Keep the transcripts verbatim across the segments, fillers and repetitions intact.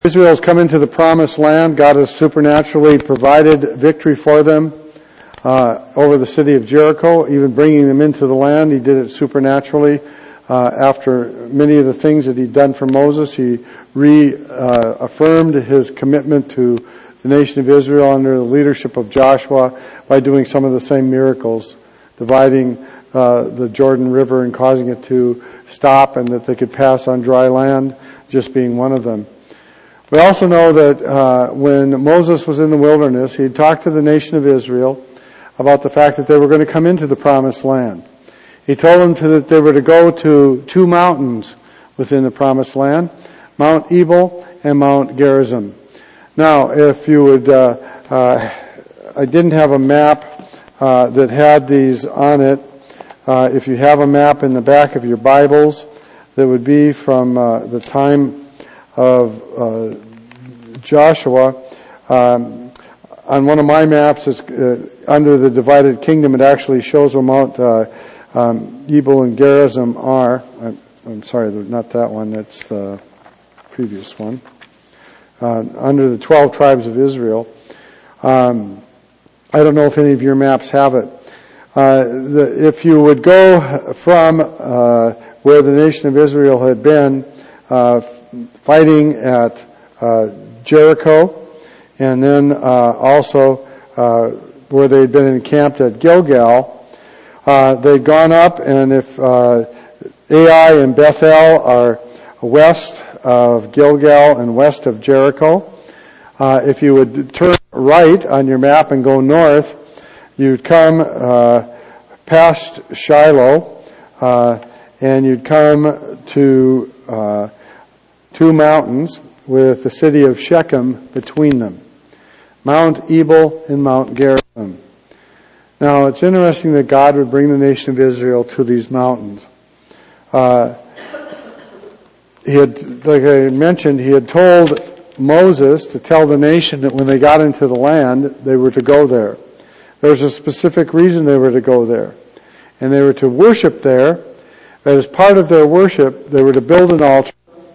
Israel has come into the promised land. God has supernaturally provided victory for them uh, over the city of Jericho, even bringing them into the land. He did it supernaturally. Uh, after many of the things that he'd done for Moses, he reaffirmed uh, his commitment to the nation of Israel under the leadership of Joshua by doing some of the same miracles, dividing uh, the Jordan River and causing it to stop and that they could pass on dry land, just being one of them. We also know that uh, when Moses was in the wilderness, he talked to the nation of Israel about the fact that they were going to come into the promised land. He told them to, that they were to go to two mountains within the promised land, Mount Ebal and Mount Gerizim. Now, if you would, uh, uh, I didn't have a map uh, that had these on it. Uh, if you have a map in the back of your Bibles, that would be from uh, the time of uh, Joshua. Um, on one of my maps, it's uh, under the divided kingdom. It actually shows where Mount uh, um, Ebal and Gerizim are. I'm, I'm sorry, not that one. That's the previous one. Uh, under the twelve tribes of Israel. Um, I don't know if any of your maps have it. Uh, the, if you would go from uh, where the nation of Israel had been uh, fighting at uh, Jericho, and then uh, also uh, where they had been encamped at Gilgal, uh, they'd gone up, and if uh, Ai and Bethel are west of Gilgal and west of Jericho, uh, if you would turn right on your map and go north, you'd come uh, past Shiloh, uh, and you'd come to uh, two mountains with the city of Shechem between them, Mount Ebal and Mount Gerizim. Now, it's interesting that God would bring the nation of Israel to these mountains. Uh, he had, like I mentioned, he had told Moses to tell the nation that when they got into the land, they were to go there. There was a specific reason they were to go there. And they were to worship there. As part of their worship, they were to build an altar.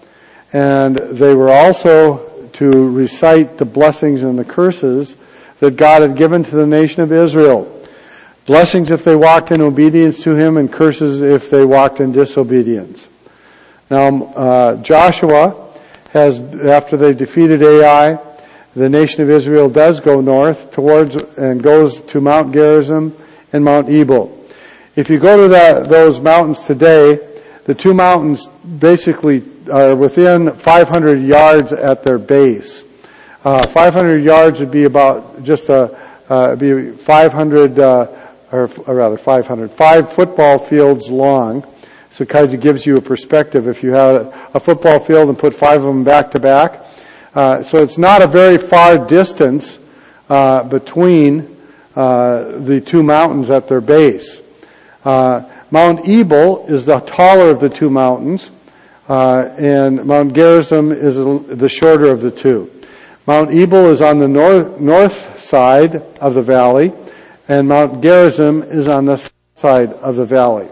And they were also to recite the blessings and the curses that God had given to the nation of Israel. Blessings if they walked in obedience to Him, and curses if they walked in disobedience. Now, uh, Joshua has, after they defeated Ai, the nation of Israel does go north towards and goes to Mount Gerizim and Mount Ebal. If you go to that, those mountains today, the two mountains basically are within five hundred yards at their base. Uh, five hundred yards would be about just a, uh, be five hundred, uh, or, or rather five hundred, five football fields long. So it kind of gives you a perspective. If you had a football field and put five of them back to back, uh, so it's not a very far distance uh, between uh, the two mountains at their base. Uh, Mount Ebal is the taller of the two mountains, uh, and Mount Gerizim is the shorter of the two. Mount Ebal is on the north, north side of the valley, and Mount Gerizim is on the south side of the valley.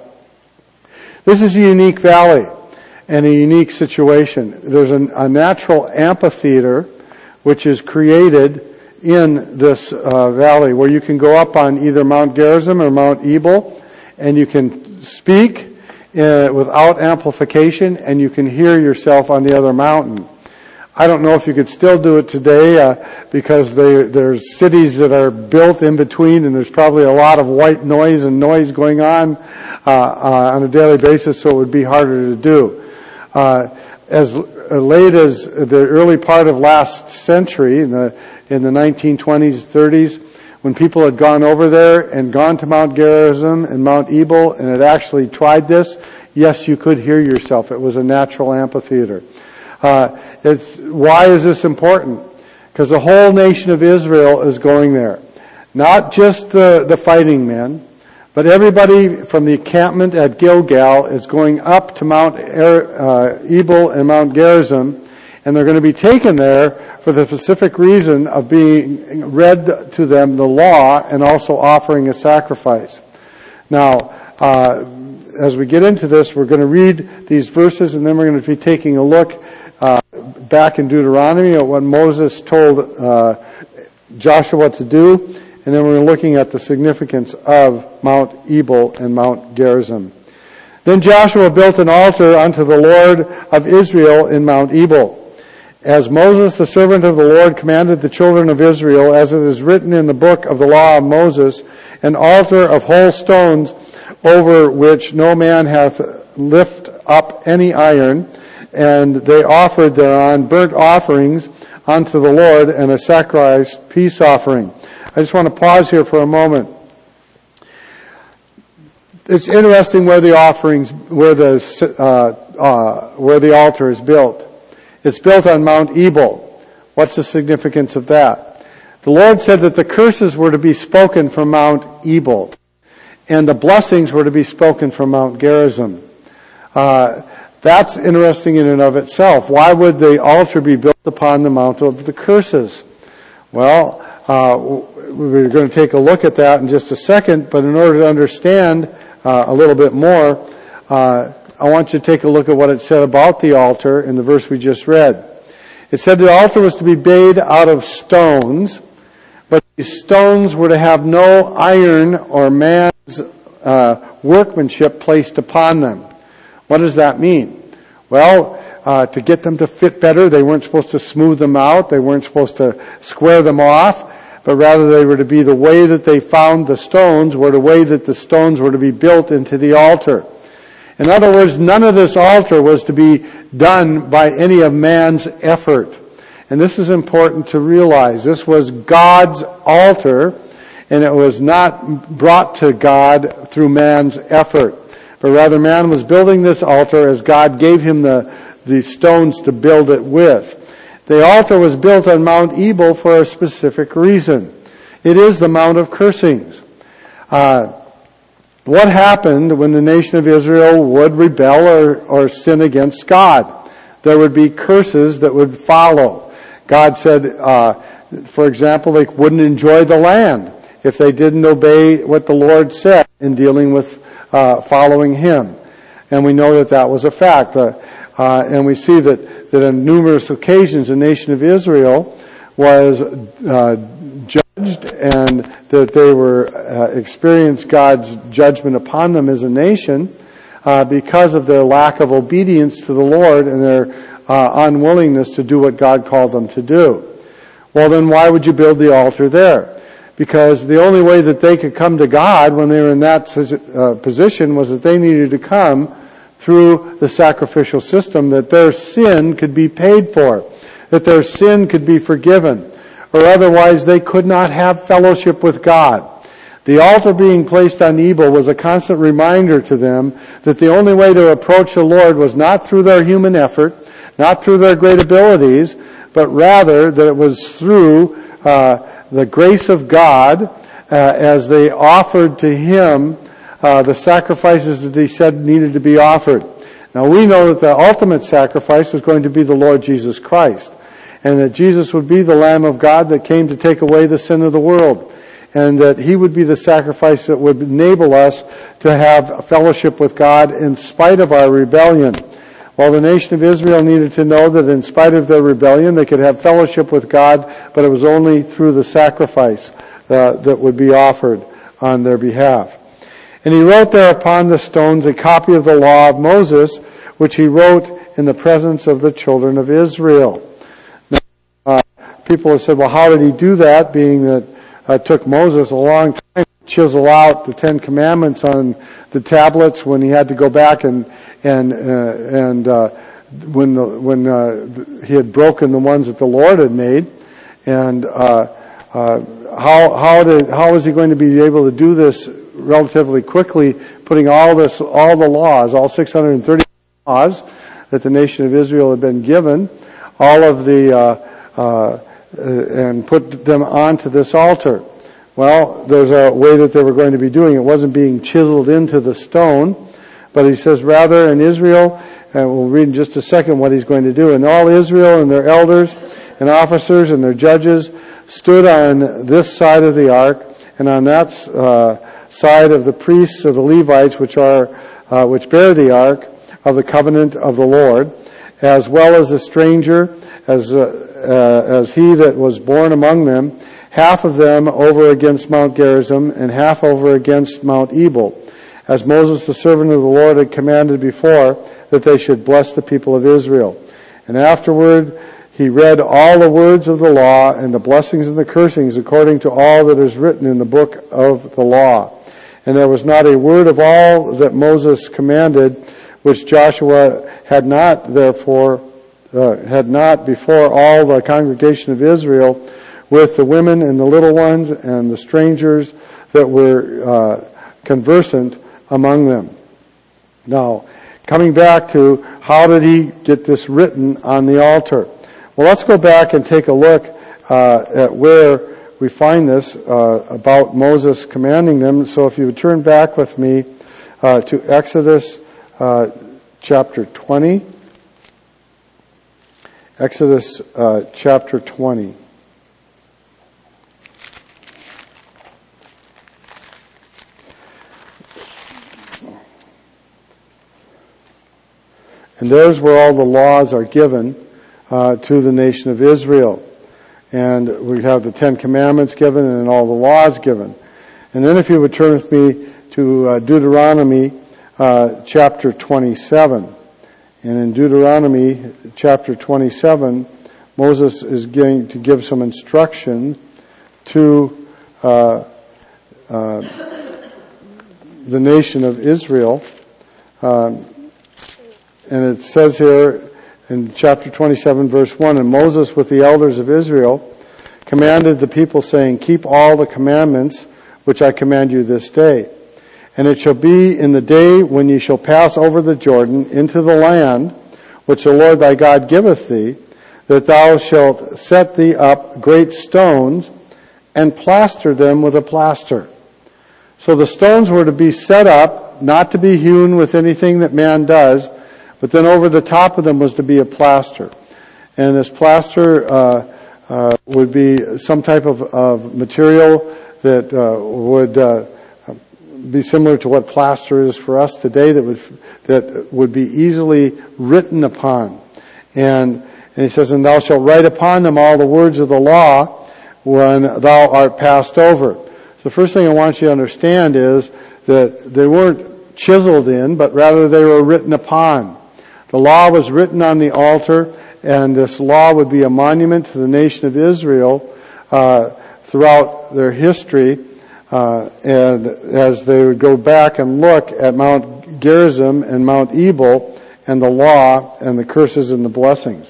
This is a unique valley and a unique situation. There's a, a natural amphitheater which is created in this uh, valley where you can go up on either Mount Gerizim or Mount Ebal, and you can speak uh, without amplification, and you can hear yourself on the other mountain. I don't know if you could still do it today uh, because they, there's cities that are built in between, and there's probably a lot of white noise and noise going on uh, uh, on a daily basis, so it would be harder to do. Uh, as late as the early part of last century, in the in the nineteen twenties, thirties, when people had gone over there and gone to Mount Gerizim and Mount Ebal and had actually tried this, yes, you could hear yourself. It was a natural amphitheater. Uh, it's, why is this important? Because the whole nation of Israel is going there. Not just the, the fighting men, but everybody from the encampment at Gilgal is going up to Mount er, uh, Ebal and Mount Gerizim, and they're going to be taken there for the specific reason of being read to them the law and also offering a sacrifice. Now, uh, as we get into this, we're going to read these verses, and then we're going to be taking a look uh, back in Deuteronomy at what Moses told uh, Joshua to do, and then we're looking at the significance of Mount Ebal and Mount Gerizim. Then Joshua built an altar unto the Lord of Israel in Mount Ebal, as Moses, the servant of the Lord, commanded the children of Israel, as it is written in the book of the law of Moses, an altar of whole stones, over which no man hath lift up any iron, and they offered thereon burnt offerings unto the Lord, and a sacrificed peace offering. I just want to pause here for a moment. It's interesting where the offerings, where the uh, uh, where the altar is built. It's built on Mount Ebal. What's the significance of that? The Lord said that the curses were to be spoken from Mount Ebal, and the blessings were to be spoken from Mount Gerizim. Uh, that's interesting in and of itself. Why would the altar be built upon the Mount of the curses? Well, uh, we're going to take a look at that in just a second, but in order to understand uh, a little bit more, uh, I want you to take a look at what it said about the altar in the verse we just read. It said the altar was to be made out of stones, but these stones were to have no iron or man's uh, workmanship placed upon them. What does that mean? Well, uh, to get them to fit better, they weren't supposed to smooth them out. They weren't supposed to square them off, but rather they were to be the way that they found the stones, were the way that the stones were to be built into the altar. In other words, none of this altar was to be done by any of man's effort. And this is important to realize. This was God's altar, and it was not brought to God through man's effort. But rather man was building this altar as God gave him the, the stones to build it with. The altar was built on Mount Ebal for a specific reason. It is the Mount of Cursings. Uh, what happened when the nation of Israel would rebel or, or sin against God? There would be curses that would follow. God said, uh, for example, they wouldn't enjoy the land if they didn't obey what the Lord said in dealing with Uh, following Him. And we know that that was a fact. Uh, uh, and we see that, that on numerous occasions the nation of Israel was uh, judged, and that they were uh, experienced God's judgment upon them as a nation uh, because of their lack of obedience to the Lord and their uh, unwillingness to do what God called them to do. Well, then why would you build the altar there? Because the only way that they could come to God when they were in that uh, position was that they needed to come through the sacrificial system, that their sin could be paid for, that their sin could be forgiven, or otherwise they could not have fellowship with God. The altar being placed on Ebal was a constant reminder to them that the only way to approach the Lord was not through their human effort, not through their great abilities, but rather that it was through uh the grace of God uh, as they offered to Him uh, the sacrifices that He said needed to be offered. Now we know that the ultimate sacrifice was going to be the Lord Jesus Christ, and that Jesus would be the Lamb of God that came to take away the sin of the world, and that He would be the sacrifice that would enable us to have fellowship with God in spite of our rebellion. Well, the nation of Israel needed to know that in spite of their rebellion, they could have fellowship with God, but it was only through the sacrifice uh, that would be offered on their behalf. And he wrote there upon the stones a copy of the law of Moses, which he wrote in the presence of the children of Israel. Now, uh, people have said, well, how did he do that, being that uh, it took Moses a long time to chisel out the Ten Commandments on the tablets when he had to go back and And uh, and uh, when the, when uh, he had broken the ones that the Lord had made, and uh, uh, how how did how was he going to be able to do this relatively quickly? Putting all this all the laws, all six hundred thirty laws that the nation of Israel had been given, all of the uh, uh, and put them onto this altar. Well, there's a way that they were going to be doing it. It wasn't being chiseled into the stone. But he says, rather in Israel, and we'll read in just a second what he's going to do, and all Israel and their elders and officers and their judges stood on this side of the ark, and on that uh, side of the priests of the Levites, which are uh, which bear the ark of the covenant of the Lord, as well as a stranger, as uh, uh, as he that was born among them, half of them over against Mount Gerizim, and half over against Mount Ebal, as Moses the servant of the Lord had commanded before, that they should bless the people of Israel. And afterward he read all the words of the law, and the blessings and the cursings, according to all that is written in the book of the law. And there was not a word of all that Moses commanded, which Joshua had not therefore, uh, had not before all the congregation of Israel, with the women and the little ones and the strangers that were uh, conversant among them. Now, coming back to how did he get this written on the altar? Well, let's go back and take a look uh, at where we find this uh, about Moses commanding them. So if you would turn back with me uh, to Exodus uh, chapter twenty. Exodus uh, chapter twenty. And there's where all the laws are given uh, to the nation of Israel. And we have the Ten Commandments given and all the laws given. And then if you would turn with me to uh, Deuteronomy uh, chapter twenty-seven. And in Deuteronomy chapter twenty-seven, Moses is going to give some instruction to uh, uh, the nation of Israel. Um, And it says here in chapter twenty-seven, verse one, and Moses with the elders of Israel commanded the people, saying, keep all the commandments which I command you this day. And it shall be in the day when ye shall pass over the Jordan into the land which the Lord thy God giveth thee, that thou shalt set thee up great stones and plaster them with a plaster. So the stones were to be set up, not to be hewn with anything that man does, but then over the top of them was to be a plaster. And this plaster uh, uh, would be some type of, of material that uh, would uh, be similar to what plaster is for us today, that would that would be easily written upon. And, and he says, and thou shalt write upon them all the words of the law when thou art passed over. The first thing I want you to understand is that they weren't chiseled in, but rather they were written upon. The law was written on the altar, and this law would be a monument to the nation of Israel uh, throughout their history. Uh, and as they would go back and look at Mount Gerizim and Mount Ebal and the law and the curses and the blessings.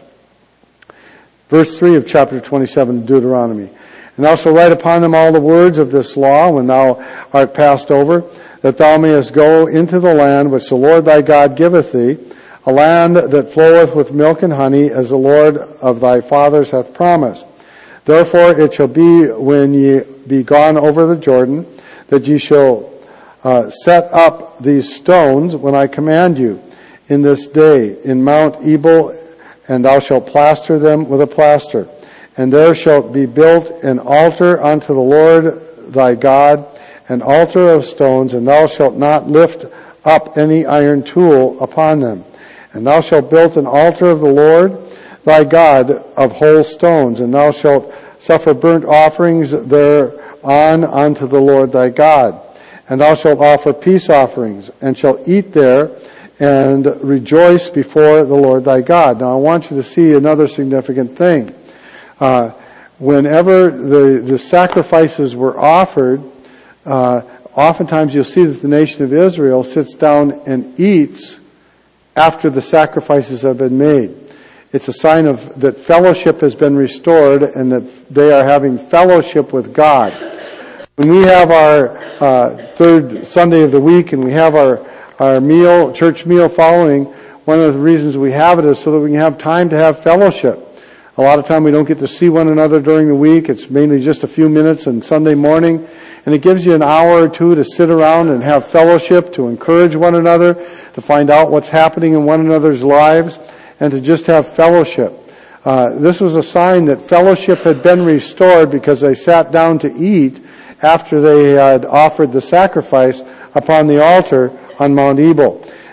Verse three of chapter twenty-seven of Deuteronomy. And thou shalt write upon them all the words of this law when thou art passed over, that thou mayest go into the land which the Lord thy God giveth thee, a land that floweth with milk and honey, as the Lord of thy fathers hath promised. Therefore it shall be when ye be gone over the Jordan, that ye shall uh, set up these stones when I command you in this day in Mount Ebal, and thou shalt plaster them with a plaster. And there shall be built an altar unto the Lord thy God, an altar of stones, and thou shalt not lift up any iron tool upon them. And thou shalt build an altar of the Lord thy God of whole stones, and thou shalt suffer burnt offerings thereon unto the Lord thy God. And thou shalt offer peace offerings, and shalt eat there, and rejoice before the Lord thy God. Now I want you to see another significant thing. Uh, whenever the, the sacrifices were offered, uh, oftentimes you'll see that the nation of Israel sits down and eats after the sacrifices have been made. It's a sign of that fellowship has been restored and that they are having fellowship with God. When we have our uh, third Sunday of the week and we have our, our meal, church meal following, one of the reasons we have it is so that we can have time to have fellowship. A lot of time we don't get to see one another during the week. It's mainly just a few minutes on Sunday morning. And it gives you an hour or two to sit around and have fellowship, to encourage one another, to find out what's happening in one another's lives, and to just have fellowship. Uh, this was a sign that fellowship had been restored because they sat down to eat after they had offered the sacrifice upon the altar on Mount Ebal.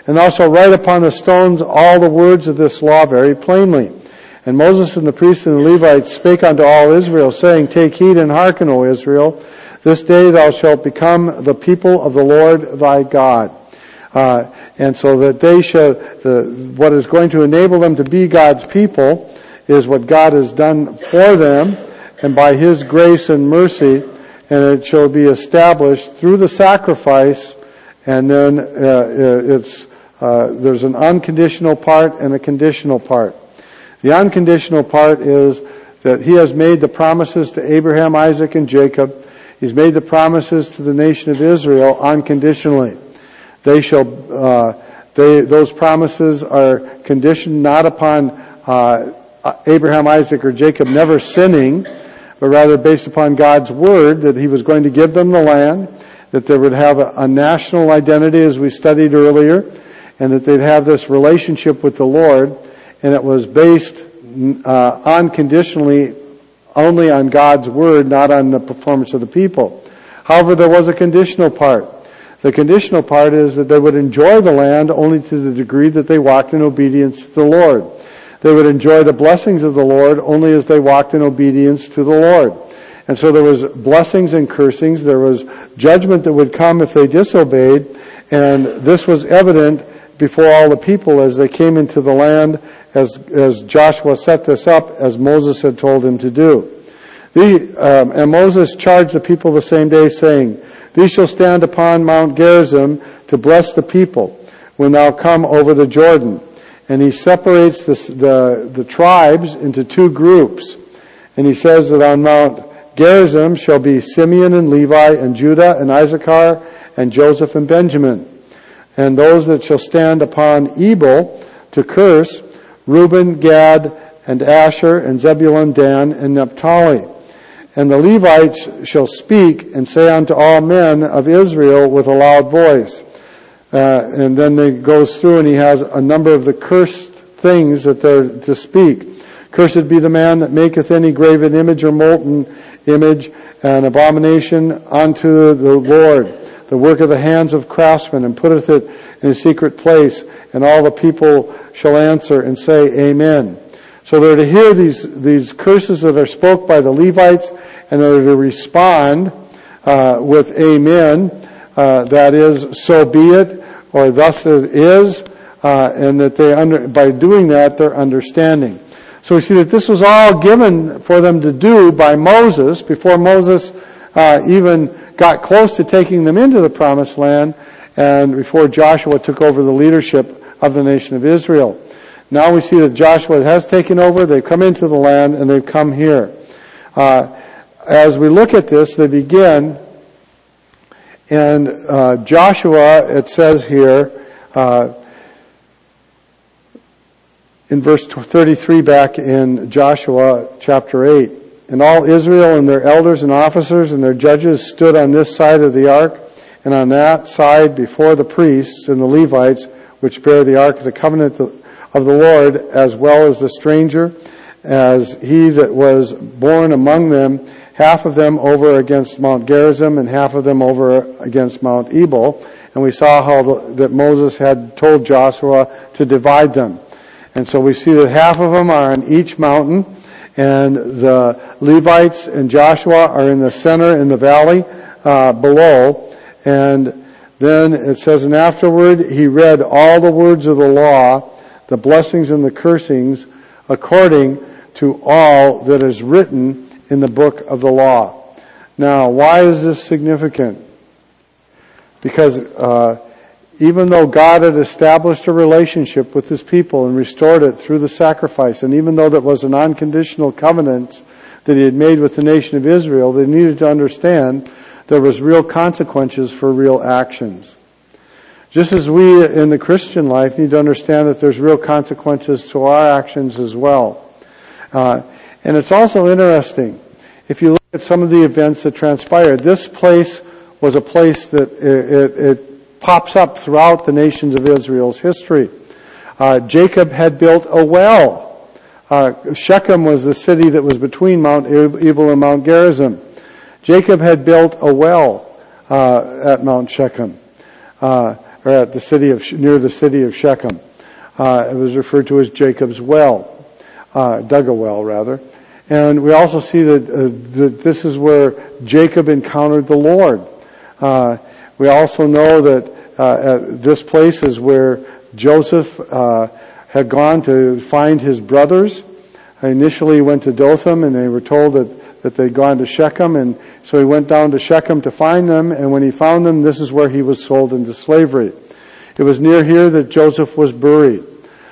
And thou shalt write upon the stones all the words of this law very plainly. And Moses and the priests and the Levites spake unto all Israel, saying, Take heed and hearken, O Israel. This day thou shalt become the people of the Lord thy God. Uh, and so that they shall, the, what is going to enable them to be God's people is what God has done for them, and by His grace and mercy, and it shall be established through the sacrifice, and then uh, it's uh, there's an unconditional part and a conditional part. The unconditional part is that He has made the promises to Abraham, Isaac, and Jacob. He's made the promises to the nation of Israel unconditionally. They shall, uh, they, those promises are conditioned not upon uh, Abraham, Isaac, or Jacob never sinning, but rather based upon God's word that He was going to give them the land, that they would have a, a national identity as we studied earlier, and that they'd have this relationship with the Lord, and it was based uh, unconditionally only on God's word, not on the performance of the people. However, there was a conditional part. The conditional part is that they would enjoy the land only to the degree that they walked in obedience to the Lord. They would enjoy the blessings of the Lord only as they walked in obedience to the Lord. And so there was blessings and cursings. There was judgment that would come if they disobeyed. And this was evident before all the people as they came into the land, as, as Joshua set this up as Moses had told him to do. The, um, and Moses charged the people the same day, saying, These shall stand upon Mount Gerizim to bless the people when thou come over the Jordan. And he separates the, the, the tribes into two groups. And he says that on Mount Gerizim shall be Simeon and Levi and Judah and Issachar and Joseph and Benjamin. And those that shall stand upon Ebal to curse, Reuben, Gad, and Asher, and Zebulun, Dan, and Naphtali. And the Levites shall speak and say unto all men of Israel with a loud voice. Uh, and then it goes through and he has a number of the cursed things that they're to speak. Cursed be the man that maketh any graven image or molten image, an abomination unto the Lord, the work of the hands of craftsmen, and putteth it in a secret place. And all the people shall answer and say, Amen. So they're to hear these, these curses that are spoke by the Levites, and they're to respond uh, with Amen. Uh, that is, so be it, or thus it is, uh, and that they under, by doing that, they're understanding. So we see that this was all given for them to do by Moses before Moses uh, even got close to taking them into the promised land, and before Joshua took over the leadership of the nation of Israel. Now we see that Joshua has taken over, they've come into the land, and they've come here. Uh, as we look at this, they begin, and uh, Joshua, it says here, uh, in verse thirty-three back in Joshua chapter eight, and all Israel and their elders and officers and their judges stood on this side of the ark, and on that side before the priests and the Levites, which bear the ark of the covenant of the Lord, as well as the stranger, as he that was born among them, half of them over against Mount Gerizim and half of them over against Mount Ebal. And we saw how the, that Moses had told Joshua to divide them. And so we see that half of them are on each mountain, and the Levites and Joshua are in the center in the valley uh, below. And then it says, and afterward he read all the words of the law, the blessings and the cursings, according to all that is written in the book of the law. Now, why is this significant? Because uh, even though God had established a relationship with His people and restored it through the sacrifice, and even though that was an unconditional covenant that He had made with the nation of Israel, they needed to understand there was real consequences for real actions. Just as we in the Christian life need to understand that there's real consequences to our actions as well. Uh, and it's also interesting, if you look at some of the events that transpired, this place was a place that it, it, it pops up throughout the nations of Israel's history. Uh, Jacob had built a well. Uh, Shechem was the city that was between Mount Ebal and Mount Gerizim. Jacob had built a well uh, at Mount Shechem. Uh, or at the city of, near the city of Shechem. Uh, it was referred to as Jacob's well, uh, dug a well rather. And we also see that, uh, that this is where Jacob encountered the Lord. Uh, we also know that uh, at this place is where Joseph uh, had gone to find his brothers. Initially he went to Dothan, and they were told that, that they'd gone to Shechem, and so he went down to Shechem to find them, and when he found them, this is where he was sold into slavery. It was near here that Joseph was buried.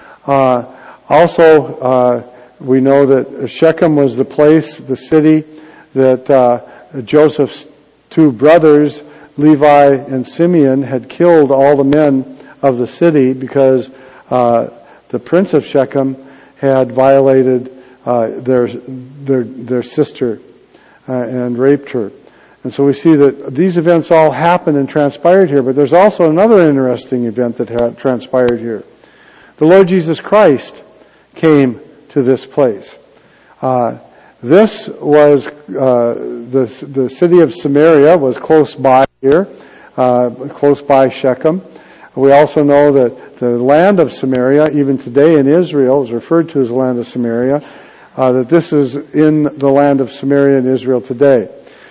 Uh, also, uh, we know that Shechem was the place, the city, that uh, Joseph's two brothers, Levi and Simeon, had killed all the men of the city because uh, the prince of Shechem had violated uh, their their their sister uh, and raped her. And so we see that these events all happened and transpired here, but there's also another interesting event that had transpired here. The Lord Jesus Christ came to this place. Uh, this was, uh, the, the city of Samaria was close by here, uh, close by Shechem. We also know that the land of Samaria, even today in Israel, is referred to as the land of Samaria, uh, that this is in the land of Samaria in Israel today.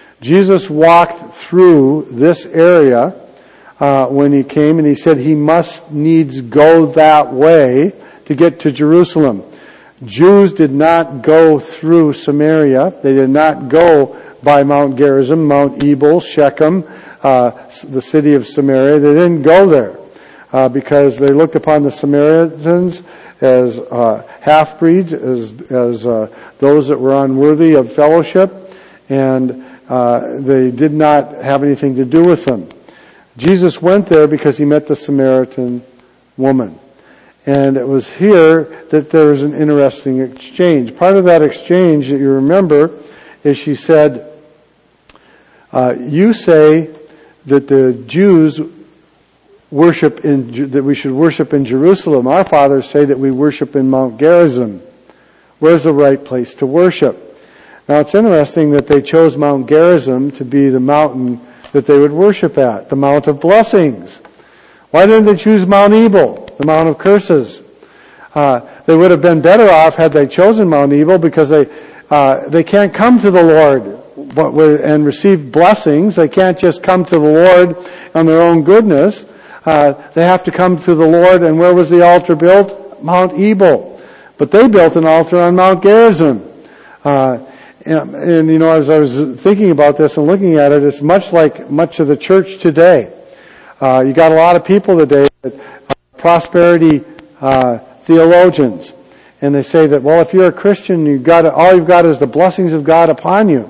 Jesus walked through this area uh, when he came, and he said he must needs go that way to get to Jerusalem. Jews did not go through Samaria. They did not go by Mount Gerizim, Mount Ebal, Shechem, uh, the city of Samaria. They didn't go there uh, because they looked upon the Samaritans as uh, half-breeds, as, as uh, those that were unworthy of fellowship, and Uh, they did not have anything to do with them. Jesus went there because he met the Samaritan woman. And it was here that there was an interesting exchange. Part of that exchange that you remember is she said, uh, you say that the Jews worship in, that we should worship in Jerusalem. Our fathers say that we worship in Mount Gerizim. Where's the right place to worship? Now it's interesting that they chose Mount Gerizim to be the mountain that they would worship at, the Mount of Blessings. Why didn't they choose Mount Ebal, the Mount of Curses? Uh, they would have been better off had they chosen Mount Ebal because they uh, they can't come to the Lord and receive blessings. They can't just come to the Lord on their own goodness. Uh, they have to come to the Lord, and where was the altar built? Mount Ebal. But they built an altar on Mount Gerizim. Uh, And, and, you know, as I was thinking about this and looking at it, it's much like much of the church today. Uh, you got a lot of people today that are prosperity uh, theologians, and they say that, well, if you're a Christian, you've got to, all you've got is the blessings of God upon you.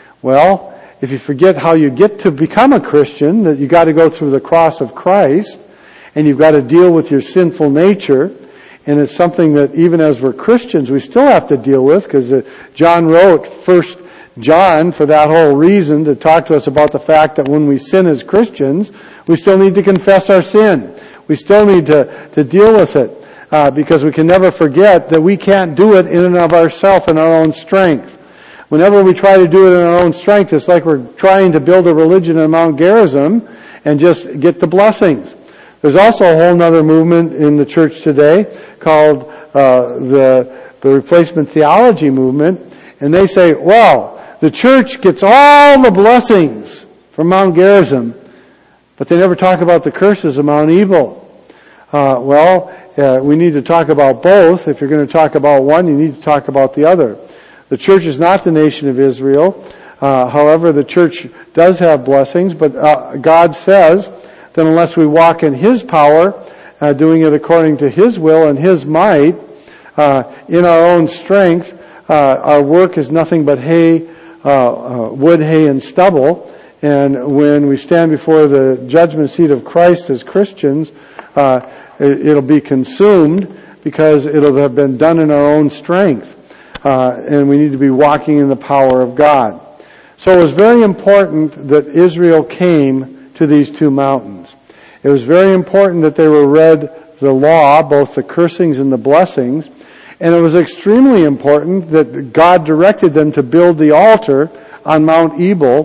Well, if you forget how you get to become a Christian, that you got to go through the cross of Christ, and you've got to deal with your sinful nature. And it's something that even as we're Christians, we still have to deal with, because John wrote First John for that whole reason, to talk to us about the fact that when we sin as Christians, we still need to confess our sin. We still need to, to deal with it, uh, because we can never forget that we can't do it in and of ourselves in our own strength. Whenever we try to do it in our own strength, it's like we're trying to build a religion in Mount Gerizim and just get the blessings. There's also a whole other movement in the church today called uh, the the replacement theology movement, and they say, well, the church gets all the blessings from Mount Gerizim, but they never talk about the curses of Mount Ebal. Uh, well, uh, we need to talk about both. If you're going to talk about one, you need to talk about the other. The church is not the nation of Israel. Uh, however, the church does have blessings, but uh, God says that unless we walk in His power, uh, doing it according to His will and His might, uh, in our own strength, uh, our work is nothing but hay, uh, uh, wood, hay, and stubble. And when we stand before the judgment seat of Christ as Christians, uh, it, it'll be consumed because it'll have been done in our own strength. Uh, and we need to be walking in the power of God. So it was very important that Israel came to these two mountains. It was very important that they were read the law, both the cursings and the blessings, and it was extremely important that God directed them to build the altar on Mount Ebal,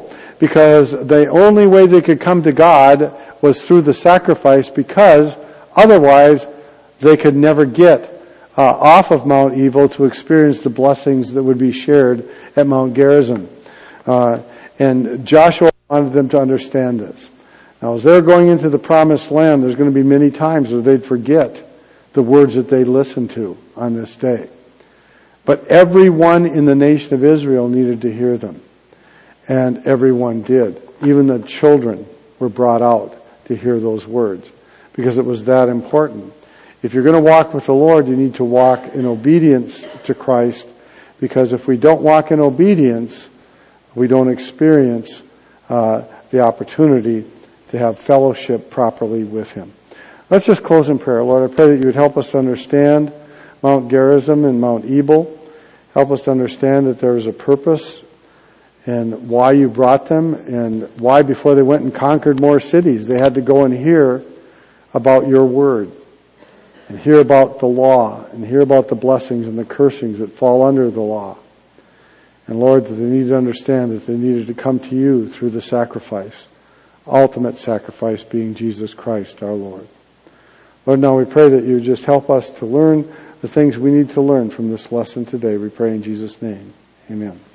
because the only way they could come to God was through the sacrifice, because otherwise they could never get uh, off of Mount Ebal to experience the blessings that would be shared at Mount Gerizim. Uh, and Joshua wanted them to understand this. Now, as they're going into the promised land, there's going to be many times where they'd forget the words that they listened to on this day. But everyone in the nation of Israel needed to hear them. And everyone did. Even the children were brought out to hear those words, because it was that important. If you're going to walk with the Lord, you need to walk in obedience to Christ, because if we don't walk in obedience, we don't experience uh, the opportunity to have fellowship properly with Him. Let's just close in prayer. Lord, I pray that you would help us to understand Mount Gerizim and Mount Ebal. Help us to understand that there is a purpose and why you brought them, and why before they went and conquered more cities, they had to go and hear about your word, and hear about the law, and hear about the blessings and the cursings that fall under the law. And Lord, that they needed to understand that they needed to come to you through the sacrifice, ultimate sacrifice being Jesus Christ our Lord. Lord, now we pray that you would just help us to learn the things we need to learn from this lesson today. We pray in Jesus' name. Amen.